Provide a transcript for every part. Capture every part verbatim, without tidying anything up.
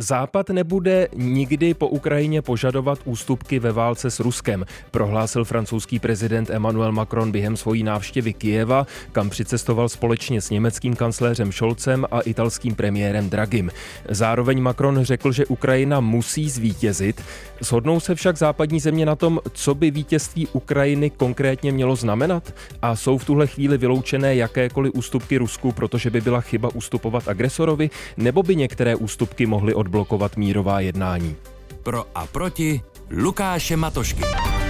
Západ nebude nikdy po Ukrajině požadovat ústupky ve válce s Ruskem, prohlásil francouzský prezident Emmanuel Macron během svojí návštěvy Kyjeva, kam přicestoval společně s německým kancléřem Scholzem a italským premiérem Draghim. Zároveň Macron řekl, že Ukrajina musí zvítězit. Shodnou se však západní země na tom, co by vítězství Ukrajiny konkrétně mělo znamenat? A jsou v tuhle chvíli vyloučené jakékoliv ústupky Rusku, protože by byla chyba ustupovat agresorovi, nebo by některé ústupky mohly odblokovat mírová jednání? Pro a proti Lukáše Matošky.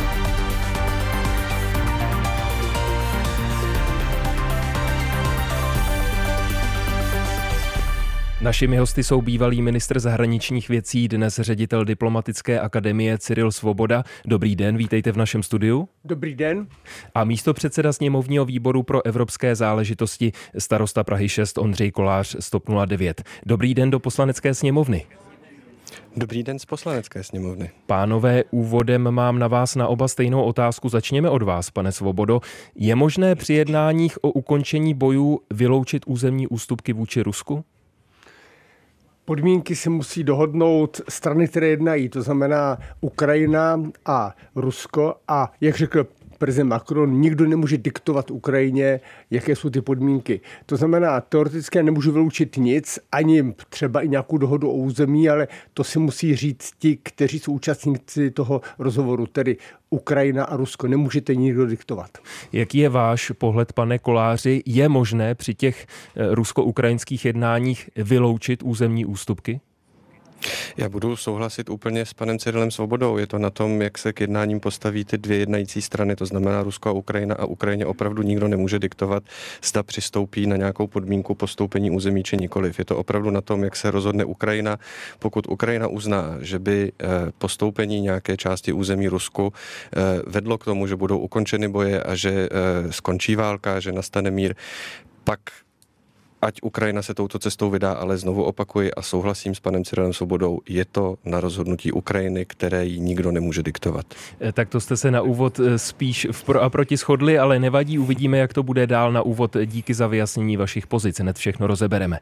Našimi hosty jsou bývalý ministr zahraničních věcí, dnes ředitel Diplomatické akademie Cyril Svoboda. Dobrý den, vítejte v našem studiu. Dobrý den. A místopředseda sněmovního výboru pro evropské záležitosti, starosta Prahy šest Ondřej Kolář z T O P nula devět. Dobrý den do Poslanecké sněmovny. Dobrý den z Poslanecké sněmovny. Pánové, úvodem mám na vás na oba stejnou otázku. Začněme od vás, pane Svobodo. Je možné při jednáních o ukončení bojů vyloučit územní ústupky vůči Rusku? Podmínky se musí dohodnout strany, které jednají, to znamená Ukrajina a Rusko, a jak řekl prezident Macron, nikdo nemůže diktovat Ukrajině, jaké jsou ty podmínky. To znamená, teoreticky nemůžu vyloučit nic, ani třeba i nějakou dohodu o území, ale to si musí říct ti, kteří jsou účastníci toho rozhovoru, tedy Ukrajina a Rusko. Nemůžete nikdo diktovat. Jaký je váš pohled, pane Koláři? Je možné při těch rusko-ukrajinských jednáních vyloučit územní ústupky? Já budu souhlasit úplně s panem Cyrilem Svobodou. Je to na tom, jak se k jednáním postaví ty dvě jednající strany, to znamená Rusko a Ukrajina, a Ukrajině opravdu nikdo nemůže diktovat, zda přistoupí na nějakou podmínku postoupení území či nikoliv. Je to opravdu na tom, jak se rozhodne Ukrajina. Pokud Ukrajina uzná, že by postoupení nějaké části území Rusku vedlo k tomu, že budou ukončeny boje a že skončí válka, že nastane mír, pak ať Ukrajina se touto cestou vydá, ale znovu opakuji a souhlasím s panem Cyrilem Svobodou, je to na rozhodnutí Ukrajiny, které jí nikdo nemůže diktovat. Tak to jste se na úvod spíš v pro a proti shodli, ale nevadí, uvidíme, jak to bude dál na úvod. Díky za vyjasnění vašich pozic, hned všechno rozebereme.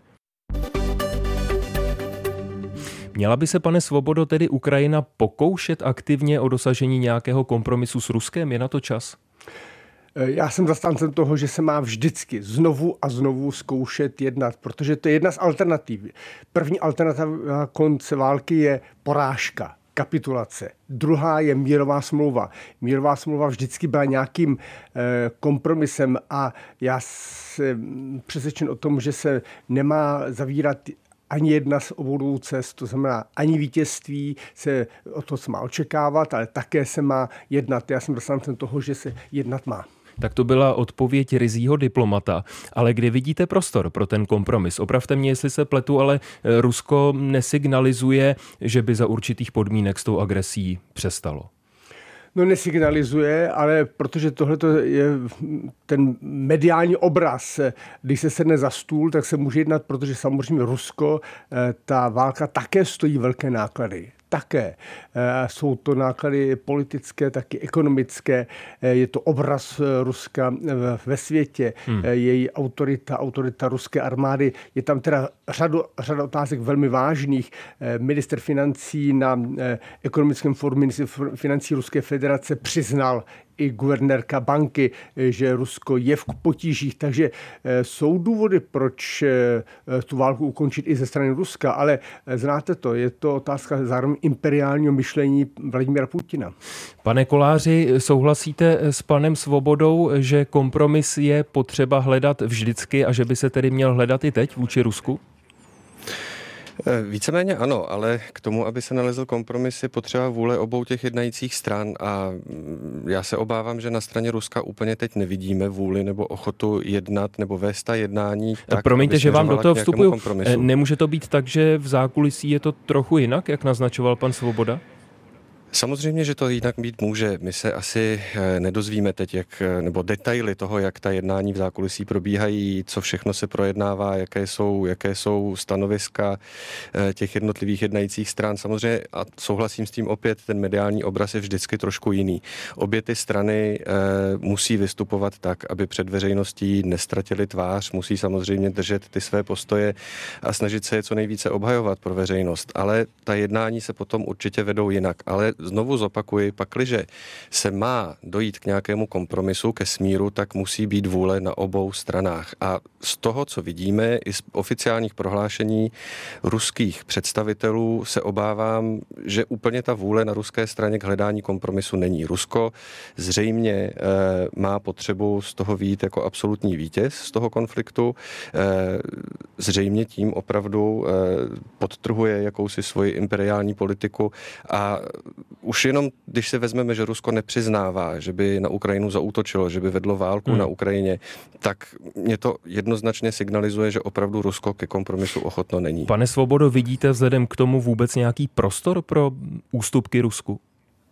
Měla by se, pane Svobodo, tedy Ukrajina pokoušet aktivně o dosažení nějakého kompromisu s Ruskem? Je na to čas? Já jsem zastáncem toho, že se má vždycky znovu a znovu zkoušet jednat, protože to je jedna z alternativ. První alternativa konce války je porážka, kapitulace. Druhá je mírová smlouva. Mírová smlouva vždycky byla nějakým eh, kompromisem a já jsem přesvědčen o tom, že se nemá zavírat ani jedna z obou dvou cest, to znamená ani vítězství se o to se má očekávat, ale také se má jednat. Já jsem zastáncem toho, že se jednat má. Tak to byla odpověď ryzího diplomata, ale kdy vidíte prostor pro ten kompromis? Opravte mě, jestli se pletu, ale Rusko nesignalizuje, že by za určitých podmínek s tou agresí přestalo. No nesignalizuje, ale protože tohle je ten mediální obraz, když se sedne za stůl, tak se může jednat, protože samozřejmě Rusko, ta válka také stojí velké náklady. Také. Jsou to náklady politické, taky ekonomické. Je to obraz Ruska ve světě. Hmm. Její autorita, autorita ruské armády. Je tam teda řadu, řada otázek velmi vážných. Minister financí na ekonomickém fóru ministr financí Ruské federace přiznal, i guvernérka banky, že Rusko je v potížích, takže jsou důvody, proč tu válku ukončit i ze strany Ruska, ale znáte to, je to otázka zároveň imperiálního myšlení Vladimira Putina. Pane Koláři, souhlasíte s panem Svobodou, že kompromis je potřeba hledat vždycky a že by se tedy měl hledat i teď vůči Rusku? Víceméně ano, ale k tomu, aby se nalezl kompromis, je potřeba vůle obou těch jednajících stran a já se obávám, že na straně Ruska úplně teď nevidíme vůli nebo ochotu jednat nebo vést ta jednání. Tak, promiňte, že vám do toho vstupuju. Nemůže to být tak, že v zákulisí je to trochu jinak, jak naznačoval pan Svoboda? Samozřejmě, že to jinak být může. My se asi nedozvíme teď, jak, nebo detaily toho, jak ta jednání v zákulisí probíhají, co všechno se projednává, jaké jsou, jaké jsou stanoviska těch jednotlivých jednajících stran. Samozřejmě, a souhlasím s tím opět, ten mediální obraz je vždycky trošku jiný. Obě ty strany musí vystupovat tak, aby před veřejností nestratili tvář, musí samozřejmě držet ty své postoje a snažit se je co nejvíce obhajovat pro veřejnost. Ale ta jednání se potom určitě vedou jinak. Ale znovu zopakuji, pakliže se má dojít k nějakému kompromisu, ke smíru, tak musí být vůle na obou stranách. A z toho, co vidíme, i z oficiálních prohlášení ruských představitelů se obávám, že úplně ta vůle na ruské straně k hledání kompromisu není. Rusko zřejmě e, má potřebu z toho vyjít jako absolutní vítěz z toho konfliktu. E, zřejmě tím opravdu e, podtrhuje jakousi svoji imperiální politiku a už jenom, když se vezmeme, že Rusko nepřiznává, že by na Ukrajinu zaútočilo, že by vedlo válku hmm. na Ukrajině, tak mě to jednoznačně signalizuje, že opravdu Rusko ke kompromisu ochotno není. Pane Svobodo, vidíte vzhledem k tomu vůbec nějaký prostor pro ústupky Rusku?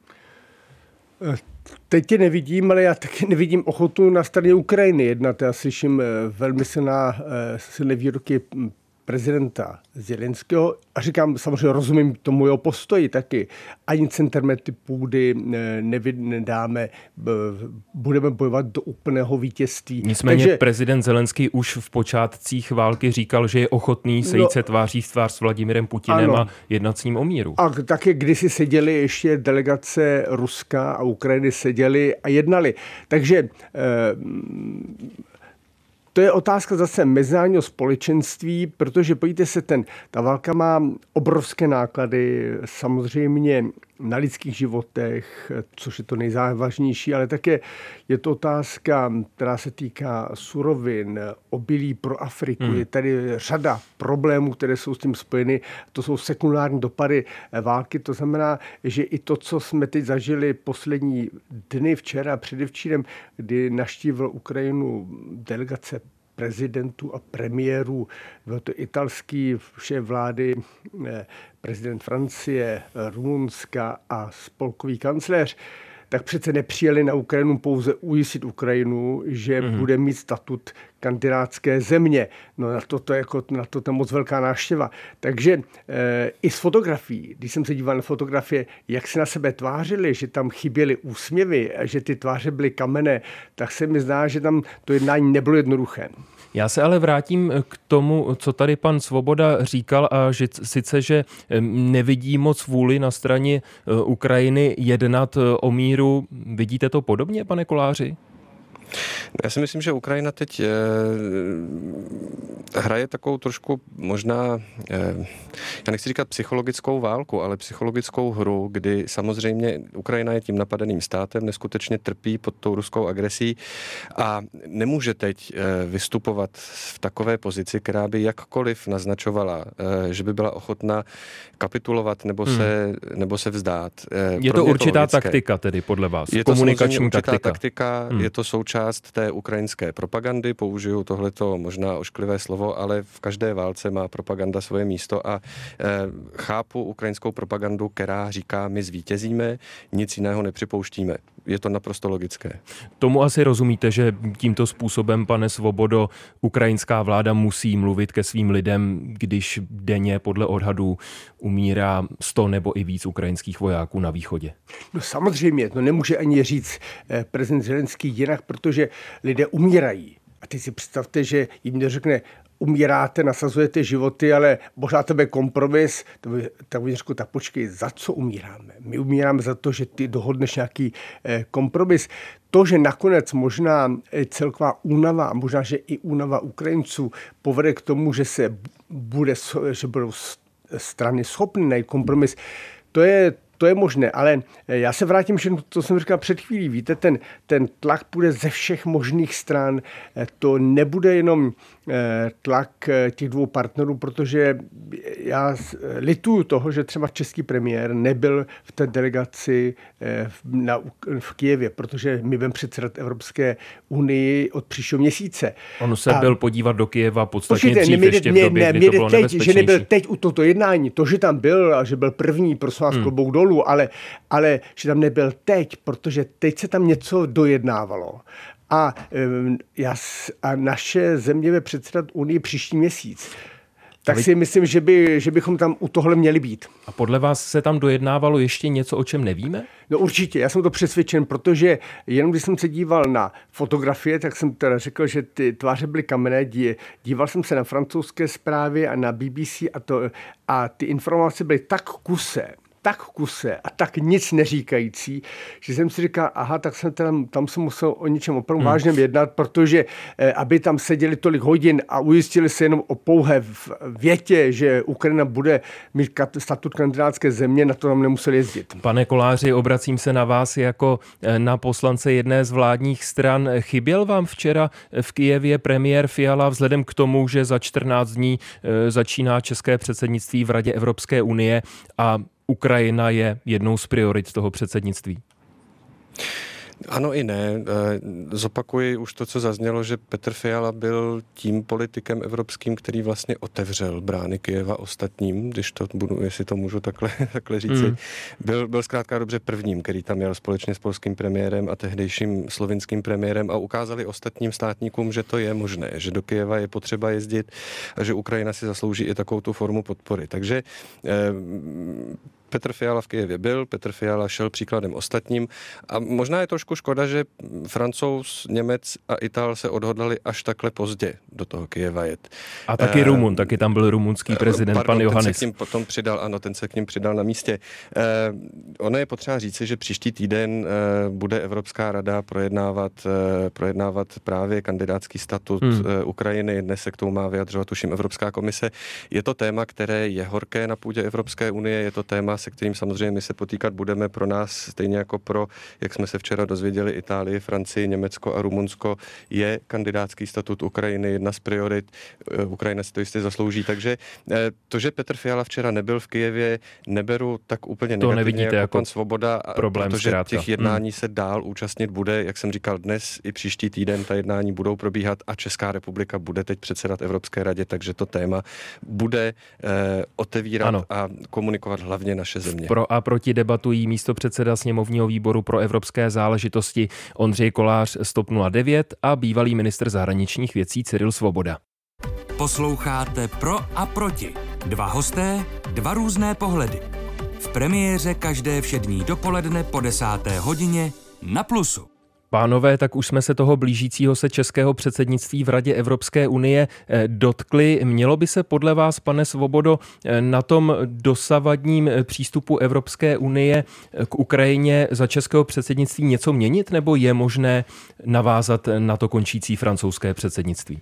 Teď tě nevidím, ale já taky nevidím ochotu na straně Ukrajiny jednat. Já slyším velmi silná, silné výroky prezidenta Zelenského a říkám, samozřejmě rozumím tomu jeho postoji taky. Ani centimetry půdy nedáme, budeme bojovat do úplného vítězství. Nicméně Takže, prezident Zelenský už v počátcích války říkal, že je ochotný sejít no, se tváří v tvář s Vladimirem Putinem ano, a jednat s ním o míru. A taky kdysi seděli ještě delegace Ruska a Ukrajiny seděli a jednali. Takže eh, to je otázka zase mezinárodního společenství, protože podívejte se, ten, ta válka má obrovské náklady, samozřejmě na lidských životech, což je to nejzávažnější, ale také je to otázka, která se týká surovin, obilí pro Afriku. Hmm. Je tady řada problémů, které jsou s tím spojeny. To jsou sekundární dopady války. To znamená, že i to, co jsme teď zažili poslední dny, včera, předevčírem, kdy navštívil Ukrajinu delegace prezidentů a premiérů, byl to italský šéf vlády, prezident Francie, Rumunska a spolkový kancléř, tak přece nepřijeli na Ukrajinu pouze ujistit Ukrajinu, že mm-hmm. bude mít statut kandidátské země. No na to, to je jako, na to, to je moc velká návštěva. Takže e, i s fotografií, když jsem se díval na fotografie, jak se na sebe tvářili, že tam chyběly úsměvy, že ty tváře byly kamenné, tak se mi zdá, že tam to jednání nebylo jednoduché. Já se ale vrátím k tomu, co tady pan Svoboda říkal, a že sice, že nevidí moc vůli na straně Ukrajiny jednat o míru. Vidíte to podobně, pane Koláři? Já si myslím, že Ukrajina teď eh, hraje takovou trošku možná, eh, já nechci říkat psychologickou válku, ale psychologickou hru, kdy samozřejmě Ukrajina je tím napadeným státem, neskutečně trpí pod tou ruskou agresí a nemůže teď eh, vystupovat v takové pozici, která by jakkoliv naznačovala, eh, že by byla ochotna kapitulovat nebo, hmm. se, nebo se vzdát. Eh, je to určitá to taktika tedy podle vás? Je to komunikační určitá taktika, taktika hmm. je to součást té ukrajinské propagandy, použiju tohleto možná ošklivé slovo, ale v každé válce má propaganda svoje místo a e, chápu ukrajinskou propagandu, která říká, my zvítězíme, nic jiného nepřipouštíme. Je to naprosto logické. Tomu asi rozumíte, že tímto způsobem, pane Svobodo, ukrajinská vláda musí mluvit ke svým lidem, když denně podle odhadů umírá sto nebo i víc ukrajinských vojáků na východě? No samozřejmě, to nemůže ani říct eh, prezident Zelenský jinak, protože lidé umírají. A teď si představte, že jim neřekne, umíráte, nasazujete životy, ale možná tebe kompromis, tak oni řekl, tak počkej, za co umíráme? My umíráme za to, že ty dohodneš nějaký eh, kompromis. To, že nakonec možná celková únava, a možná, že i únava Ukrajinců povede k tomu, že se bude, že budou strany schopny najít kompromis, to je To je možné, ale já se vrátím, že to jsem říkal před chvílí. Víte, ten, ten tlak půjde ze všech možných stran. To nebude jenom tlak těch dvou partnerů, protože já lituju toho, že třeba český premiér nebyl v té delegaci na, v Kyjevě, protože my budeme předsedat Evropské unii od příštího měsíce. On se a byl podívat do Kyjeva podstatně počkejte, dřív, mě, ještě mě, v době, ne, kdy mě to bylo teď, nebezpečnější. že nebyl teď u tohoto jednání, to, že tam byl a že byl první, prosím vás, hmm. klobouk dolů, ale, ale že tam nebyl teď, protože teď se tam něco dojednávalo. A, já, a naše země bude předsedat unii příští měsíc. Tak si myslím, že, by, že bychom tam u tohle měli být. A podle vás se tam dojednávalo ještě něco, o čem nevíme? No určitě, já jsem to přesvědčen, protože jenom když jsem se díval na fotografie, tak jsem teda řekl, že ty tváře byly kamenné. Díval jsem se na francouzské zprávy a na B B C a, to, a ty informace byly tak kuse, tak kuse a tak nic neříkající, že jsem si říkal, aha, tak jsem tam, tam jsem musel o něčem opravdu hmm. vážném jednat, protože eh, aby tam seděli tolik hodin a ujistili se jenom o pouhé větě, že Ukrajina bude mít kat, statut kandidátské země, na to tam nemusel jezdit. Pane Koláři, obracím se na vás jako na poslance jedné z vládních stran. Chyběl vám včera v Kyjevě premiér Fiala vzhledem k tomu, že za čtrnáct dní eh, začíná české předsednictví v Radě Evropské unie a Ukrajina je jednou z priorit toho předsednictví? Ano i ne. Zopakuji už to, co zaznělo, že Petr Fiala byl tím politikem evropským, který vlastně otevřel brány Kyjeva ostatním, když to budu, jestli to můžu takhle, takhle říci. Mm. Byl, byl zkrátka dobře prvním, který tam jel společně s polským premiérem a tehdejším slovinským premiérem a ukázali ostatním státníkům, že to je možné, že do Kyjeva je potřeba jezdit a že Ukrajina si zaslouží i takovou tu formu podpory. Takže eh, Petr Fiala v Kyjevě byl, Petr Fiala šel příkladem ostatním a možná je trošku škoda, že Francouz, Němec a Ital se odhodlali až takhle pozdě do toho Kyjeva jet. A taky uh, Rumun, taky tam byl rumunský prezident, pardon, pan Johannis. Ten se k ním potom přidal, ano, ten se k ním přidal na místě. Uh, ono je potřeba říci, že příští týden uh, bude Evropská rada projednávat, uh, projednávat právě kandidátský statut hmm. uh, Ukrajiny. Dnes se k tomu má vyjadřovat, tuším, Evropská komise. Je to téma, které je horké na půdě Evropské unie, je to téma, se kterým samozřejmě my se potýkat budeme. Pro nás, stejně jako pro, jak jsme se včera dozvěděli, Itálii, Francii, Německo a Rumunsko, je kandidátský statut Ukrajiny jedna z priorit. Ukrajina si to jistě zaslouží. Takže to, že Petr Fiala včera nebyl v Kyjevě, neberu tak úplně to negativně jako, jako pan Svoboda, problém, protože zkrátka. těch jednání hmm. se dál účastnit bude. Jak jsem říkal, dnes i příští týden ta jednání budou probíhat a Česká republika bude teď předsedat Evropské radě, takže to téma bude eh, otevírat ano. a komunikovat hlavně naše země. Pro a proti debatují místopředseda sněmovního výboru pro evropské záležitosti Ondřej Kolář z TOP nula devět a bývalý ministr zahraničních věcí Cyril Svoboda. Posloucháte Pro a proti. Dva hosté, dva různé pohledy. V premiéře každé všední dopoledne po desáté hodině na Plusu. Pánové, tak už jsme se toho blížícího se českého předsednictví v Radě Evropské unie dotkli. Mělo by se podle vás, pane Svobodo, na tom dosavadním přístupu Evropské unie k Ukrajině za českého předsednictví něco měnit, nebo je možné navázat na to končící francouzské předsednictví?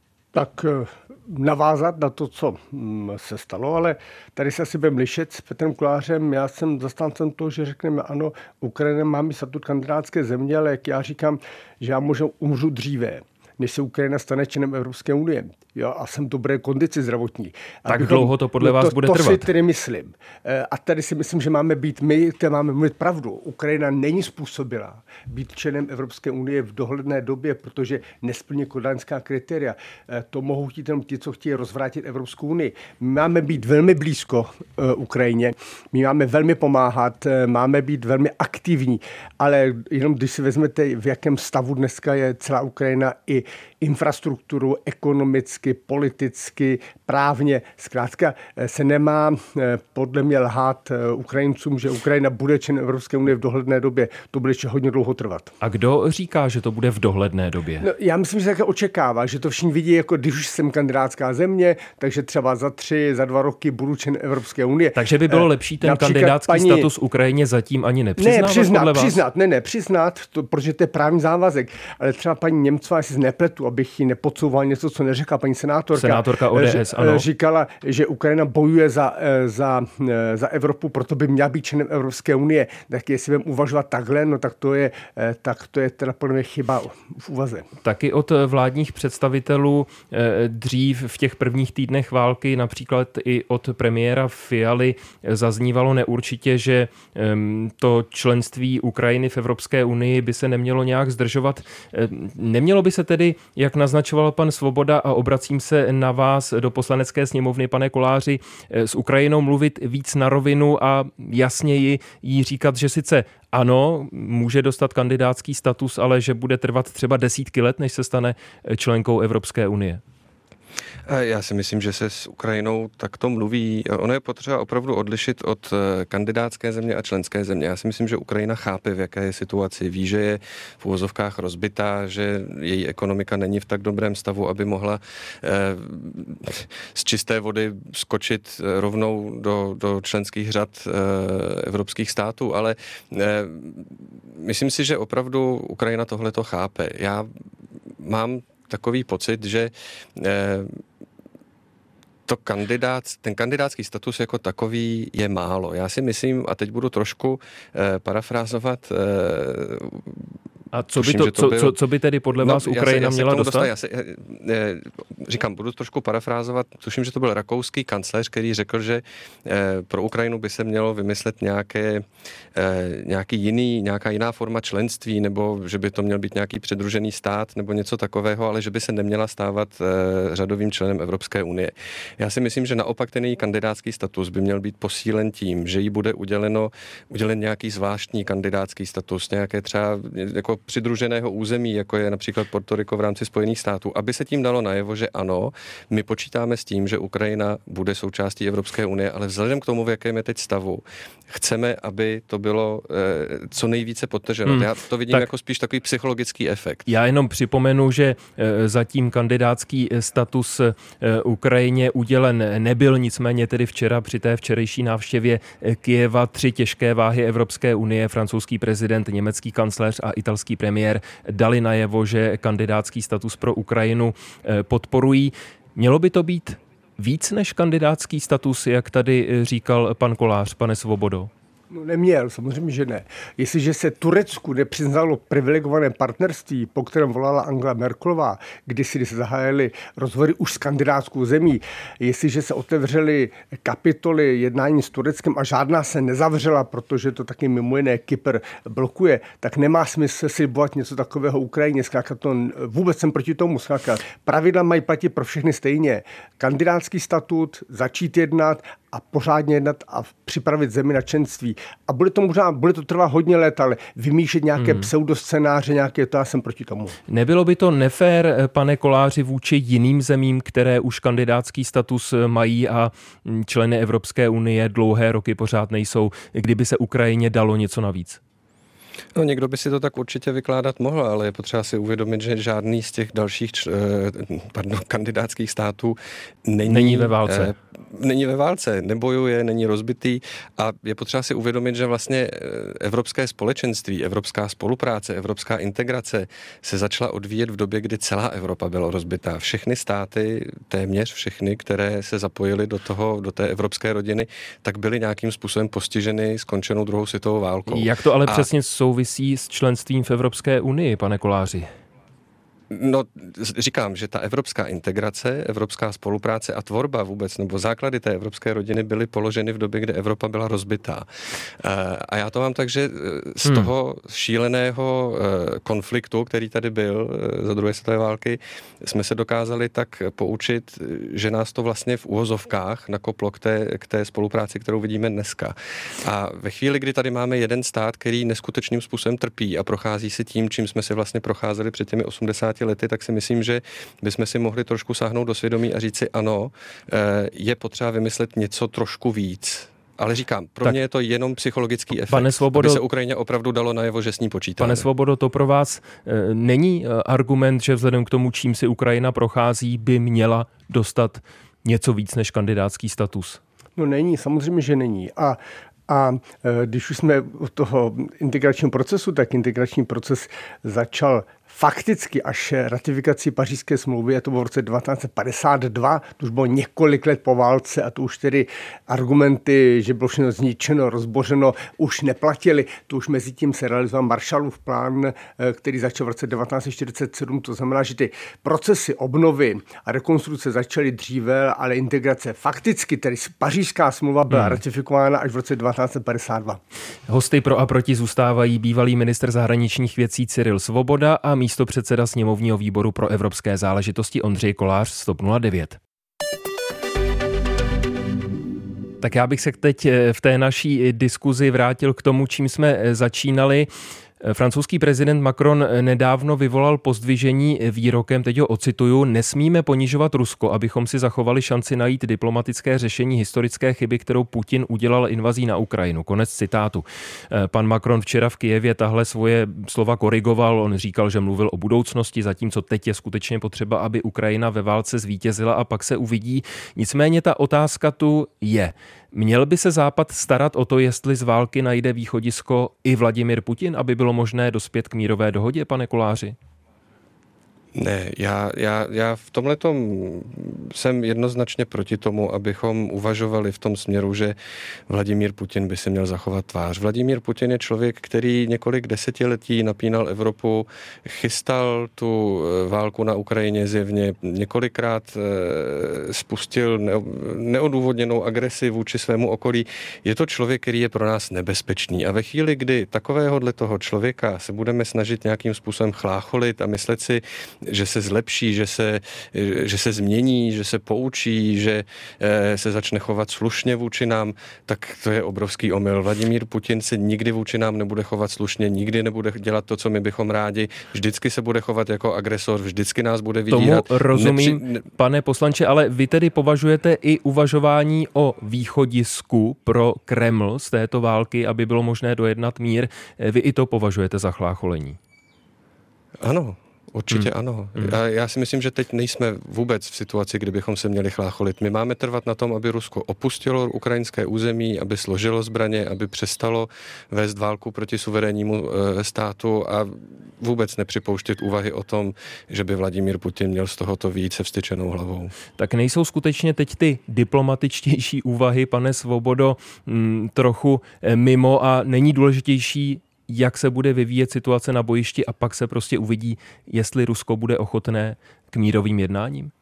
Tak navázat na to, co se stalo, ale tady se asi budeme lišet s Petrem Kolářem. Já jsem zastáncem toho, že řekneme ano, Ukrajina má mít statut kandidátské země, ale jak já říkám, že já možná umřu dříve, než se Ukrajina stane členem Evropské unie. Jo, a jsem v dobré kondici zdravotní. Tak Abychom, dlouho to podle no vás to, bude to trvat? To si tedy myslím. A tady si myslím, že máme být my, které máme mluvit pravdu. Ukrajina není způsobila být členem Evropské unie v dohledné době, protože nesplní kodaňská kritéria. To mohou chtít jenom ti, co chtějí rozvrátit Evropskou unii. My máme být velmi blízko uh, Ukrajině, my máme velmi pomáhat, máme být velmi aktivní, ale jenom když si vezmete, v jakém stavu dneska je celá Ukrajina i infrastrukturu, ekonomicky, politicky, právně. Zkrátka se nemá podle mě lhát Ukrajincům, že Ukrajina bude člen Evropské unie v dohledné době. To bude ještě hodně dlouho trvat. A kdo říká, že to bude v dohledné době? No, já myslím, že také očekává, že to všichni vidí, jako když už jsem kandidátská země, takže třeba za tři, za dva roky budu člen Evropské unie. Takže by bylo lepší ten Například kandidátský paní... status Ukrajině zatím ani nepřiznávat? Ne, přiznat, přiznat, ne, ne, přiznat, to, protože to je právní závazek. Ale třeba paní Němcová, jestli nepletu, abych ji nepodsouval něco, co neřekla paní senátorka. Senátorka O D S, ano. Říkala, že Ukrajina bojuje za, za, za Evropu, proto by měla být členem Evropské unie. Tak jestli budeme uvažovat takhle, no tak to je, tak to je teda podle mě chyba v úvaze. Taky od vládních představitelů dřív v těch prvních týdnech války, například i od premiéra Fialy, zaznívalo neurčitě, že to členství Ukrajiny v Evropské unii by se nemělo nějak zdržovat. Nemělo by se tedy, jak naznačoval pan Svoboda, a obracím se na vás do Poslanecké sněmovny, pane Koláři, s Ukrajinou mluvit víc na rovinu a jasněji jí říkat, že sice ano, může dostat kandidátský status, ale že bude trvat třeba desítky let, než se stane členkou Evropské unie? Já si myslím, že se s Ukrajinou takto mluví. Ono je potřeba opravdu odlišit od kandidátské země a členské země. Já si myslím, že Ukrajina chápe, v jaké je situaci. Ví, že je v uvozovkách rozbitá, že její ekonomika není v tak dobrém stavu, aby mohla eh, z čisté vody skočit rovnou do, do členských řad eh, evropských států. Ale eh, myslím si, že opravdu Ukrajina tohleto chápe. Já mám takový pocit, že eh, to kandidát, ten kandidátský status jako takový je málo. Já si myslím, a teď budu trošku eh, parafrázovat eh, A co by, to, Tuším, to co, byl... co, co by tedy podle vás no, Ukrajina já se, já měla dostat? Já se, já, říkám, budu trošku parafrázovat, tuším, že to byl rakouský kancléř, který řekl, že eh, pro Ukrajinu by se mělo vymyslet nějaké, eh, nějaký jiný, nějaká jiná forma členství, nebo že by to měl být nějaký přidružený stát, nebo něco takového, ale že by se neměla stávat eh, řadovým členem Evropské unie. Já si myslím, že naopak ten její kandidátský status by měl být posílen tím, že jí bude uděleno, udělen nějaký zvláštní kandidátský status, nějaké třeba jako přidruženého území, jako je například Porto Rico v rámci Spojených států, aby se tím dalo najevo, že ano, my počítáme s tím, že Ukrajina bude součástí Evropské unie, ale vzhledem k tomu, v jakém je teď stavu, chceme, aby to bylo eh, co nejvíce podtrženo. Hmm. Já to vidím tak jako spíš takový psychologický efekt. Já jenom připomenu, že eh, zatím kandidátský status eh, Ukrajině udělen nebyl, nicméně tedy včera při té včerejší návštěvě Kyjeva tři těžké váhy Evropské unie, francouzský prezident, německý kancléř a italský premiér dali najevo, že kandidátský status pro Ukrajinu podporují. Mělo by to být víc než kandidátský status, jak tady říkal pan Kolář, pane Svobodo? No neměl, samozřejmě, že ne. Jestliže se Turecku nepřiznalo privilegované partnerství, po kterém volala Angela Merkelová, kdysi, kdy se zahájily rozhovory už s kandidátskou zemí, jestliže se otevřely kapitoly jednání s Tureckem a žádná se nezavřela, protože to taky mimo jiné Kypr blokuje, tak nemá smysl slibovat něco takového Ukrajině. Zkrátka to vůbec jsem proti tomu. Zkrátka pravidla mají platit pro všechny stejně. Kandidátský statut, začít jednat a pořádně jednat a připravit zemi na členství. A bude to možná, bude to trvat hodně let, ale vymýšlet nějaké hmm. pseudoscenáře, nějaké, to já jsem proti tomu. Nebylo by to nefér, pane Koláři, vůči jiným zemím, které už kandidátský status mají a členy Evropské unie dlouhé roky pořád nejsou, kdyby se Ukrajině dalo něco navíc? No, někdo by si to tak určitě vykládat mohl, ale je potřeba si uvědomit, že žádný z těch dalších pardon, kandidátských států není, není ve válce. Eh, není ve válce, nebojuje, není rozbitý a je potřeba si uvědomit, že vlastně evropské společenství, evropská spolupráce, evropská integrace se začala odvíjet v době, kdy celá Evropa byla rozbitá. Všechny státy, téměř všechny, které se zapojily do toho, do té evropské rodiny, tak byly nějakým způsobem postiženy skončenou druhou světovou válkou. Jak to ale a přesně souvisí s členstvím v Evropské unii, pane Koláři? No, říkám, že ta evropská integrace, evropská spolupráce a tvorba vůbec, nebo základy té evropské rodiny byly položeny v době, kdy Evropa byla rozbitá. A já to mám tak, že z hmm. toho šíleného konfliktu, který tady byl za druhé světové války, jsme se dokázali tak poučit, že nás to vlastně v uvozovkách nakoplo k té, k té spolupráci, kterou vidíme dneska. A ve chvíli, kdy tady máme jeden stát, který neskutečným způsobem trpí a prochází si tím, čím jsme si vlastně procházeli před těmi osmdesáti lety, tak si myslím, že bychom si mohli trošku sáhnout do svědomí a říct si ano, je potřeba vymyslet něco trošku víc. Ale říkám, pro tak mě je to jenom psychologický efekt, pane Svobodo, aby se Ukrajině opravdu dalo najevo, že s ní počítáme. Pane Svobodo, to pro vás e, není argument, že vzhledem k tomu, čím si Ukrajina prochází, by měla dostat něco víc než kandidátský status? No není, samozřejmě, že není. A A když už jsme u toho integračního procesu, tak integrační proces začal fakticky až ratifikací Pařížské smlouvy, a to bylo v roce devatenáct set padesát dva, to už bylo několik let po válce a to už tedy argumenty, že bylo všechno zničeno, rozbořeno, už neplatily. To už mezi tím se realizoval Marshallův plán, který začal v roce devatenáct set čtyřicet sedm, to znamená, že ty procesy obnovy a rekonstrukce začaly dříve, ale integrace fakticky, tedy Pařížská smlouva byla hmm. ratifikována až v roce devatenáct set padesát dva. Hosty pro a proti zůstávají bývalý ministr zahraničních věcí Cyril Svoboda a místopředseda sněmovního výboru pro evropské záležitosti Ondřej Kolář z TOP nula devět. Tak já bych se teď v té naší diskuzi vrátil k tomu, čím jsme začínali. Francouzský prezident Macron nedávno vyvolal pozdvižení výrokem, teď ho ocituju, nesmíme ponižovat Rusko, abychom si zachovali šanci najít diplomatické řešení historické chyby, kterou Putin udělal invazí na Ukrajinu. Konec citátu. Pan Macron včera v Kyjevě tahle svoje slova korigoval, on říkal, že mluvil o budoucnosti, zatímco teď je skutečně potřeba, aby Ukrajina ve válce zvítězila a pak se uvidí. Nicméně ta otázka tu je. Měl by se Západ starat o to, jestli z války najde východisko i Vladimir Putin, aby bylo možné dospět k mírové dohodě, pane Koláři? Ne, já, já, já v tomhletom jsem jednoznačně proti tomu, abychom uvažovali v tom směru, že Vladimír Putin by si měl zachovat tvář. Vladimír Putin je člověk, který několik desetiletí napínal Evropu, chystal tu válku na Ukrajině zjevně, několikrát spustil neodůvodněnou agresi vůči svému okolí. Je to člověk, který je pro nás nebezpečný. A ve chvíli, kdy takovéhodle toho člověka se budeme snažit nějakým způsobem chlácholit a myslet si, že se zlepší, že se, že se změní, že se poučí, že se začne chovat slušně vůči nám, tak to je obrovský omyl. Vladimír Putin se nikdy vůči nám nebude chovat slušně, nikdy nebude dělat to, co my bychom rádi, vždycky se bude chovat jako agresor, vždycky nás bude vydírat. Tomu rozumím, Nepři... pane poslanče, ale vy tedy považujete i uvažování o východisku pro Kreml z této války, aby bylo možné dojednat mír. Vy i to považujete za chlácholení? Ano. Určitě hmm. ano. Já, já si myslím, že teď nejsme vůbec v situaci, kdybychom se měli chlácholit. My máme trvat na tom, aby Rusko opustilo ukrajinské území, aby složilo zbraně, aby přestalo vést válku proti suverénnímu e, státu a vůbec nepřipouštět úvahy o tom, že by Vladimír Putin měl z tohoto vyjít se vztyčenou hlavou. Tak nejsou skutečně teď ty diplomatičtější úvahy, pane Svobodo, m, trochu mimo a není důležitější, jak se bude vyvíjet situace na bojišti a pak se prostě uvidí, jestli Rusko bude ochotné k mírovým jednáním?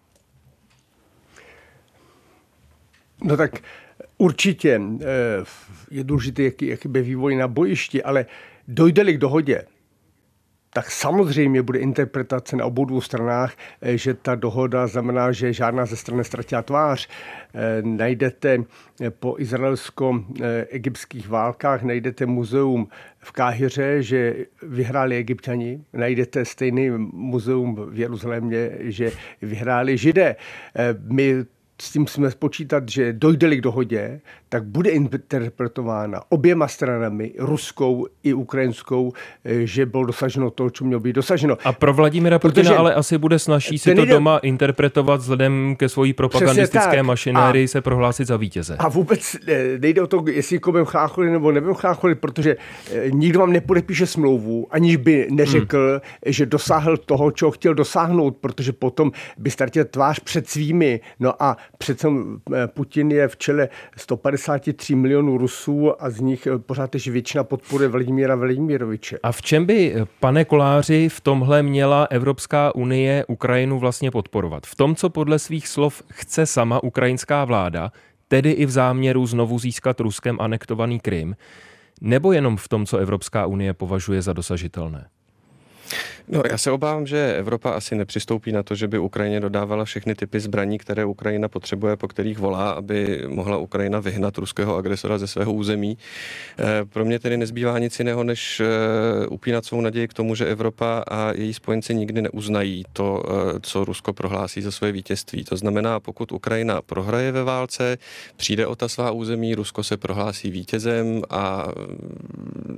No tak určitě je důležité, jaký, jaký by vývoj na bojišti, ale dojde-li k dohodě, tak samozřejmě bude interpretace na obou dvou stranách, že ta dohoda znamená, že žádná ze stran nestratila tvář. Najdete po izraelsko-egyptských válkách, najdete muzeum v Káhiře, že vyhráli Egypťani, najdete stejný muzeum v Jeruzalémě, že vyhráli Židé. My s tím jsme spočítat, že dojde-li k dohodě, tak bude interpretována oběma stranami, ruskou i ukrajinskou, že bylo dosaženo to, co mělo být dosaženo. A pro Vladimira Putina ale asi bude snažší si to nejde... doma interpretovat vzhledem ke svojí propagandistické mašinérii a... se prohlásit za vítěze. A vůbec nejde o to, jestli budeme chácholit nebo nebudeme chácholit, protože nikdo vám nepodepíše smlouvu, aniž by neřekl, hmm. že dosáhl toho, čeho chtěl dosáhnout, protože potom by ztratil tvář před svými. No a přece Putin je v čele sto padesát tři milionů Rusů a z nich pořád ještě většina podporuje Vladimíra Vladimiroviče. A v čem by, pane Koláři, v tomhle měla Evropská unie Ukrajinu vlastně podporovat? V tom, co podle svých slov chce sama ukrajinská vláda, tedy i v záměru znovu získat Ruskem anektovaný Krym, nebo jenom v tom, co Evropská unie považuje za dosažitelné? No, já se obávám, že Evropa asi nepřistoupí na to, že by Ukrajině dodávala všechny typy zbraní, které Ukrajina potřebuje, po kterých volá, aby mohla Ukrajina vyhnat ruského agresora ze svého území. Pro mě tedy nezbývá nic jiného, než upínat svou naději k tomu, že Evropa a její spojenci nikdy neuznají to, co Rusko prohlásí za své vítězství. To znamená, pokud Ukrajina prohraje ve válce, přijde o ta svá území, Rusko se prohlásí vítězem a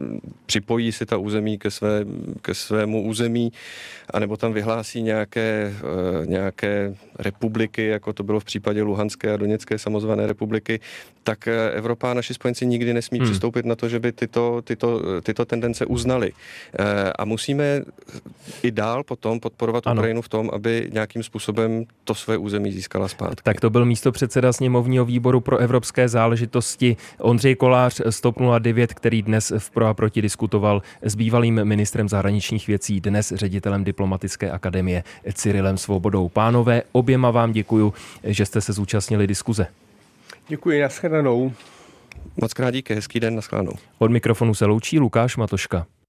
připojí si ta území ke, své, ke svému území, anebo tam vyhlásí nějaké, nějaké republiky, jako to bylo v případě Luhanské a Doněcké samozvané republiky, tak Evropa a naši spojenci nikdy nesmí hmm. přistoupit na to, že by tyto, tyto, tyto tendence uznali. A musíme i dál potom podporovat ano. Ukrajinu v tom, aby nějakým způsobem to své území získala zpátky. Tak to byl místopředseda sněmovního výboru pro evropské záležitosti Ondřej Kolář z TOP nula devět, který dnes v Pro a proti diskutoval s bývalým ministrem zahraničních věcí, dnes ředitelem Diplomatické akademie Cyrilem Svobodou. Pánové, oběma vám děkuju, že jste se zúčastnili diskuze. Děkuji, nashledanou. Moc krát díky, hezký den, nashledanou. Od mikrofonu se loučí Lukáš Matoška.